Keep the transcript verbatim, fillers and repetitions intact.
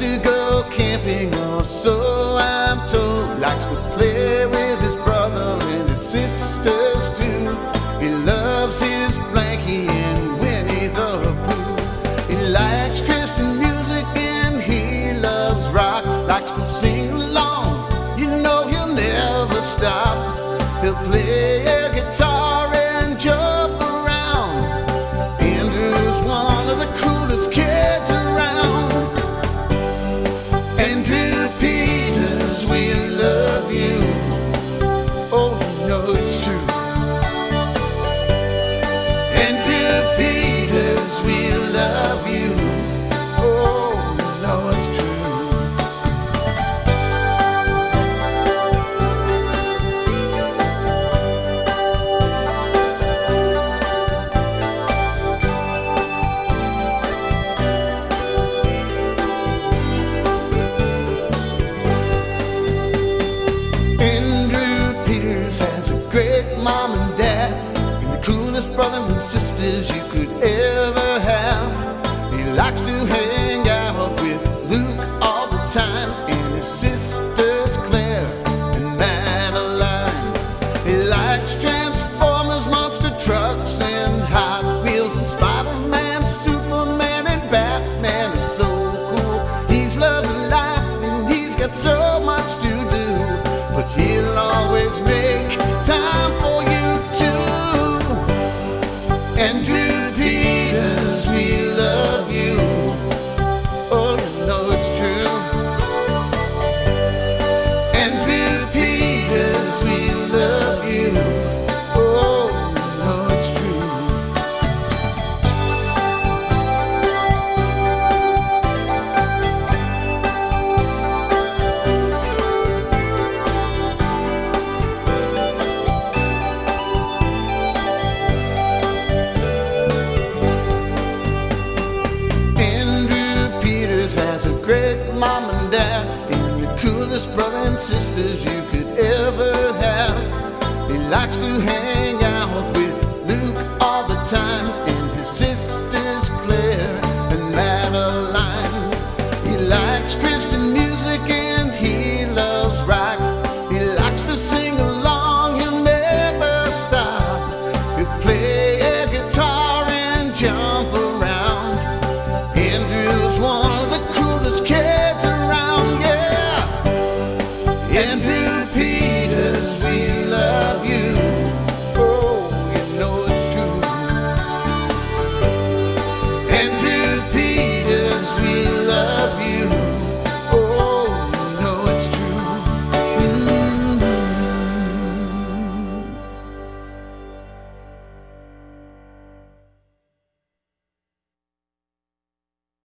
to go camping, or so I'm told. Likes to play with his brother and his sisters too. He loves his Frankie and Winnie the Pooh. He likes Christian music and he loves rock. Likes to sing along, you know he'll never stop. He'll play a guitar and jump around. Andrew's one of the coolest kids around. Andrew Peters, we love you. Oh, you know it's true. Andrew Peters, we love you. Oh, you know it's true. Andrew Peters has a great mom and dad, and the coolest brothers and sisters you could ever have. He likes to hang out with Luke all the time, and his sisters Claire and Madeline. He likes Transformers, monster trucks, and Hot Wheels, and Spider-Man, Superman, and Batman is so cool. He's loving life and he's got so much to do, but he'll always make time for you too. Andrew Peters, we love you. Oh, you know it's true. Andrew Peters, we love you. Oh, you know it's true. Andrew Peters has a great mom and dad, and the coolest brother and sisters you could ever have. He likes to hang out with Luke all the time, and his sisters Claire and Madeline. He likes Christian music and he loves rock. He likes to sing along, he'll never stop. He'll play